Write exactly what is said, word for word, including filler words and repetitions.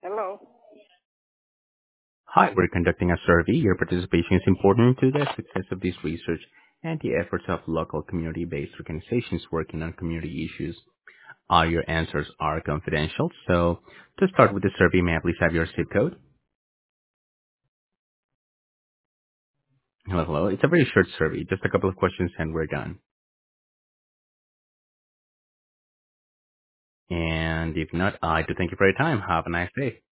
Hello. Hi, we're conducting a survey. Your participation is important to the success of this research and the efforts of local community-based organizations working on community issues. All your answers are confidential. So to start with the survey, may I please have your zip code? Hello, hello. It's a very short survey, just a couple of questions and we're done. And if not, I do thank you for your time. Have a nice day.